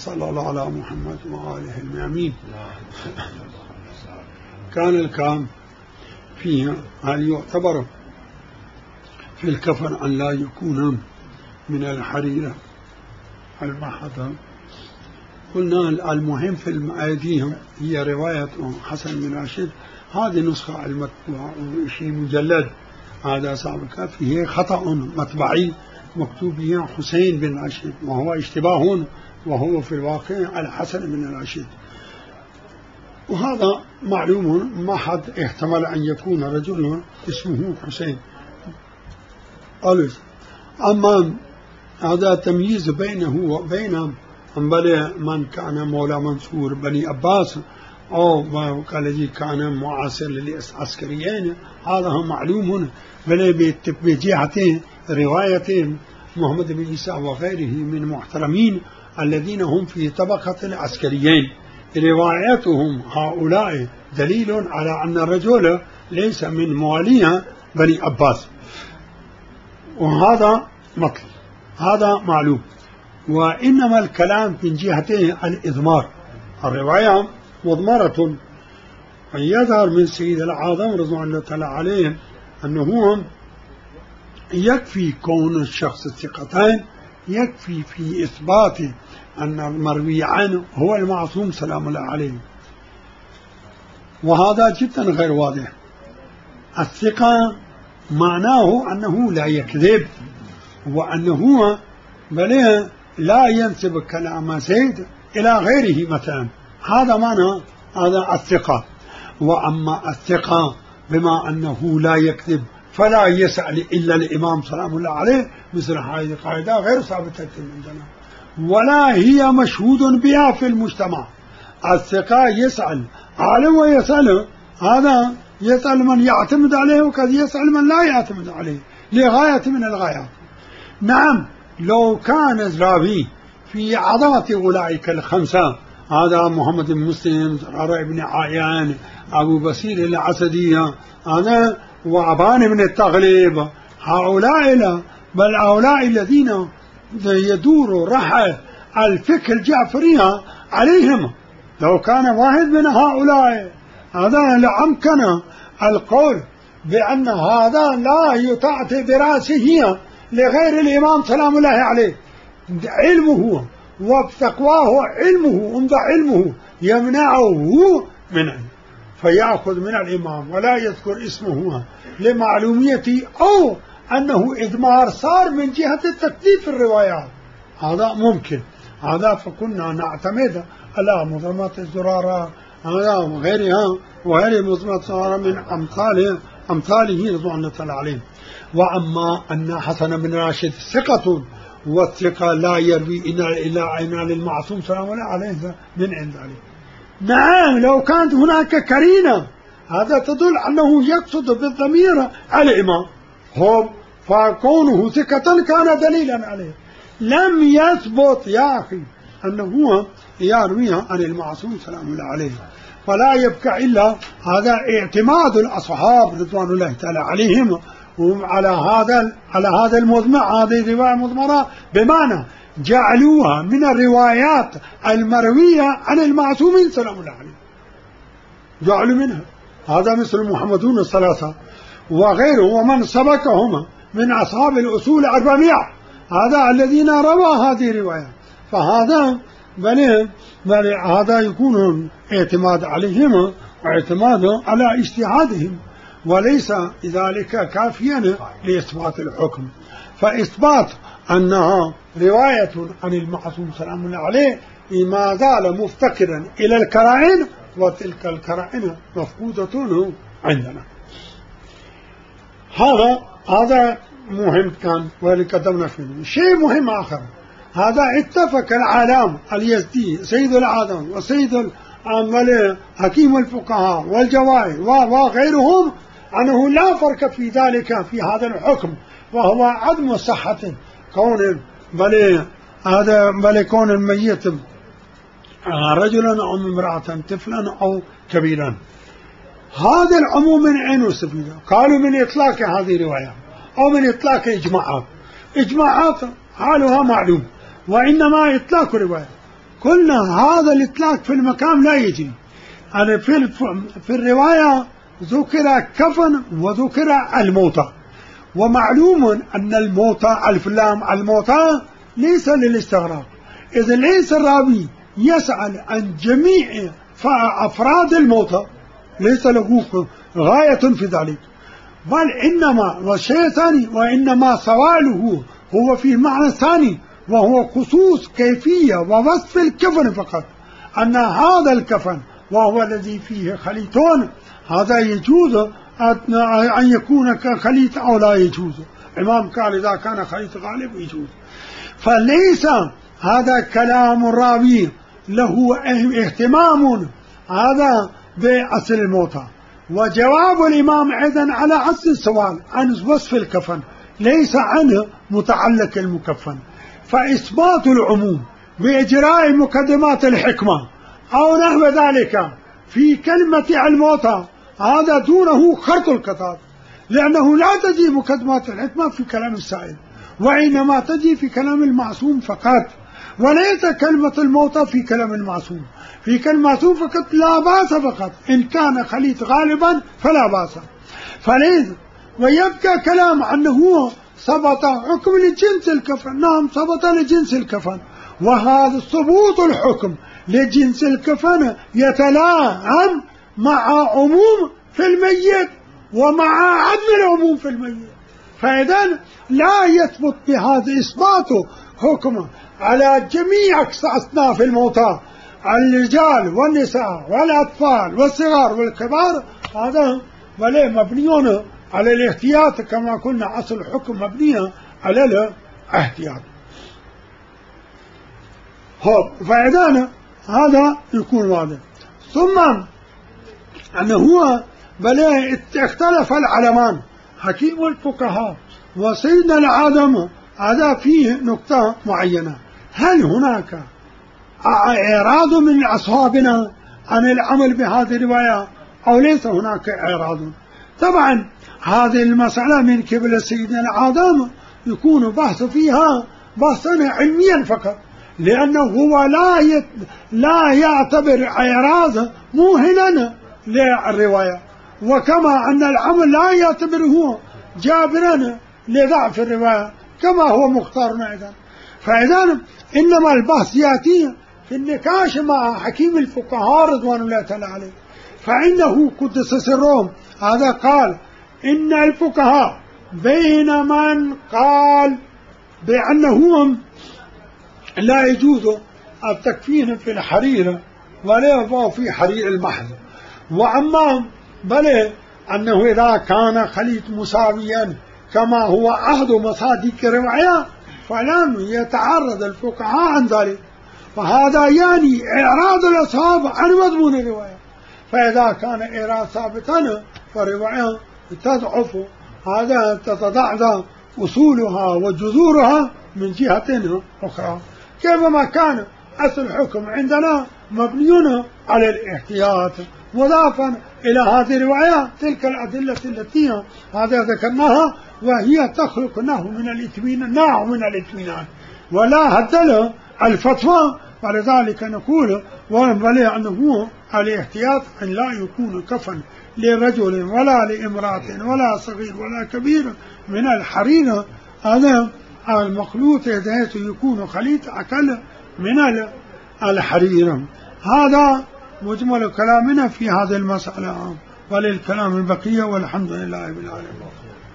وصلى الله على محمد وآله الميامين. كان الكلام فيها هل يعتبر في الكفن أن لا يكون من الحريرة المحضة؟ قلنا المهم في الأيديهم هي رواية حسن بن راشد، هذه نسخة المطبوعة وشيء مجلد، هذا صعب الكافي، هي خطأ مطبعي مكتوب به حسين بن راشد وهو اشتباه، وهو في الواقع الحسن بن راشد. وهذا معلوم، ما حد احتمل أن يكون رجل اسمه حسين ألف. أما هذا تمييز بينه وبين من كان مولى منصور بني عباس أو الذي كان معاصر للعسكريين، هذا هم معلوم، بل بجهة رواية محمد بن عيسى وغيره من محترمين الذين هم في طبقة العسكريين، روايتهم هؤلاء دليل على أن الرجل ليس من مواليها بني عباس، وهذا مطلب، هذا معلوم. وإنما الكلام من جهة الإضمار، الرواية مضمرة، يظهر من سيد العاظم رضوان الله تعالى عليه أنه يكفي كون الشخص الثقتين، يكفي في إثبات أن المروي عنه هو المعصوم سلام الله عليه، وهذا جدا غير واضح. الثقة معناه أنه لا يكذب، وأنه بل لا ينسب كلام زيد إلى غيره مثلا، هذا معنى هذا الثقة. وأما الثقة بما أنه لا يكذب فلا يسأل إلا الإمام سلام الله عليه، مثل هذه القاعدة غير ثابتة عندنا ولا هي مشهود بها في المجتمع. الثقة يسأل عالم ويسأل، هذا يسأل من يعتمد عليه وقد يسأل من لا يعتمد عليه لغاية من الغايات. نعم لو كان الراوي في عظمة أولئك الخمسة، هذا محمد بن مسلم، زرارة بن عيان، أبو بصير العسدية، هذا وعبان بن التغليب، هؤلاء لا، بل هؤلاء الذين يدور رحى الفكر الجعفرية عليهم، لو كان واحد من هؤلاء هذا لأمكن القول بأن هذا لا يتعطي براسه لغير الإمام سلام الله عليه، علمه وتقواه علمه، عند علمه يمنعه منه فيأخذ من الإمام ولا يذكر اسمه لمعلوميته، أو أنه إضمار صار من جهة التكذيب في الروايات، هذا ممكن. هذا فكنا نعتمد على مضمات الزرارة هذا وغيرها وغير مضمات الزرارة من أمثاله رضوان الله تعالى عليه. وأما أن حسن بن راشد ثقة، والثقة لا يروي إلا عن المعصوم سلام الله عليه من عند عليه. نعم لو كانت هناك كرينة هذا تدل أنه يقصد بالضمير الإمام هم، فكونه ثقة كان دليلا عليه. لم يثبت يا أخي أنه يروي عن المعصوم سلام الله عليه، فلا يبقى إلا هذا اعتماد الأصحاب رضوان الله تعالى عليهم على هذا المضمع، هذه الرواية مضمرة، بمعنى جعلوها من الروايات المروية عن المعصومين سلام الله عليه، جعلوا منها، هذا مثل محمدون الثلاثة وغيره ومن سبقهم من أصحاب الأصول 400، هذا الذين روى هذه الرواية، فهذا بل هذا يكون اعتماد عليهم واعتماد على اجتهادهم، وليس ذلك كافيا لإثبات الحكم. فإثبات أنها رواية عن المعصوم سلام الله عليه ما زال مفتقرا إلى الكرائن، وتلك الكرائن مفقودة عندنا. هذا مهم كان ولقدمنا فيه. شيء مهم آخر، هذا اتفق العالم اليزدي سيد العالم وسيد حكيم الفقهاء والجواهر وغيرهم أنه لا فرق في ذلك في هذا الحكم، وهو عدم صحة كون بل كون الميت رجلا أو امرأة، طفلا أو كبيرا. هذا العموم من عين استفيد، قالوا من إطلاق هذه الرواية أو من إطلاق إجماعات حالها معلوم، وإنما إطلاق رواية قلنا هذا الإطلاق في المقام لا يجري. يعني في الرواية ذكر كفن وذكر الموتى، ومعلوم أن الموتى الفلام الموتى ليس للاستغراق، إذا ليس الراوي يسأل عن جميع أفراد الموتى، ليس له غاية في ذلك، بل إنما والشيء ثاني، وإنما سؤاله هو في معنى ثاني، وهو خصوص كيفية ووصف الكفن فقط، أن هذا الكفن وهو الذي فيه خليطون هذا يجوز أن يكون كخليط أو لا يجوز. الإمام قال إذا كان خليط غالب يجوز. فليس هذا كلام الراوي له اهتمام هذا بأصل الموتى. وجواب الإمام أيضا على أصل السؤال عن وصف الكفن ليس عنه متعلق المكفن، فإثبات العموم بإجراء مقدمات الحكمة أو نحو ذلك في كلمة الموتى هذا دونه خرط القطاع، لأنه لا تجي مقدمات الحكمة في كلام السائل، وإنما تجي في كلام المعصوم فقط، وليس كلمة الموتى في كلام المعصوم. في كلام المعصوم فقط لا بأس فقط، إن كان خليط غالبا فلا بأس. فليس ويبقى كلام أنه ثبت حكم لجنس الكفن، نعم ثبت لجنس الكفن، وهذا ثبوت الحكم لجنس الكفن يتلائم مع عموم في الميت ومع عدم العموم في الميت. فإذا لا يثبت بهذا إثبات حكم على جميع أصناف الموتى، الرجال والنساء والأطفال والصغار والكبار، هذا ولا مبني على الاحتياط كما قلنا، أصل الحكم مبني على الاحتياط. فإذا هذا يكون واضح. ثم أنه هو بل اختلف العلمان حكيم الفقهاء وسيدنا العالم، هذا فيه نقطة معينة، هل هناك إعراض من أصحابنا عن العمل بهذه الرواية أو ليس هناك إعراض؟ طبعا هذه المسألة من قبل سيدنا العالم يكون بحث فيها بحثا علميا فقط، لأنه هو لا يعتبر إعراض موهنا للرواية، وكما أن العمل لا يعتبره جابرا لضعف الرواية كما هو مختار أيضا. فإذا إنما البحث يأتي في النقاش مع حكيم الفقهاء رضوان الله تعالى عليه، فإنه قدس سرهم هذا قال إن الفقهاء بين من قال بأنهم لا يجوز التكفين في الحرير ولا يضع في حرير المحض، وأما بل أنه إذا كان خليط مساويا كما هو عهد مصادق الرواية فلم يتعرض الفقهاء عن ذلك، فهذا يعني إعراض الأصحاب عن مضمون الرواية. فإذا كان إعراض ثابتا فالرواية تضعف، هذا تتضعضع أصولها وجذورها من جهة أخرى، كيفما كان أصل الحكم عندنا مبني على الاحتياط، مضافا إلى هذه الرواية تلك الأدلة التي هذا ذكرناها، وهي تخلق نوع من الاطمئنان ولا هدل الفتوى. ولذلك نقول ولي أنه الاحتياط أن لا يكون كفن لرجل ولا لامرأة ولا صغير ولا كبير من الحرير، هذا المخلوط ذات يكون خليط أقل من الحرير. هذا مجمل كلامنا في هذه المسألة، وللكلام البقية، والحمد لله رب العالمين.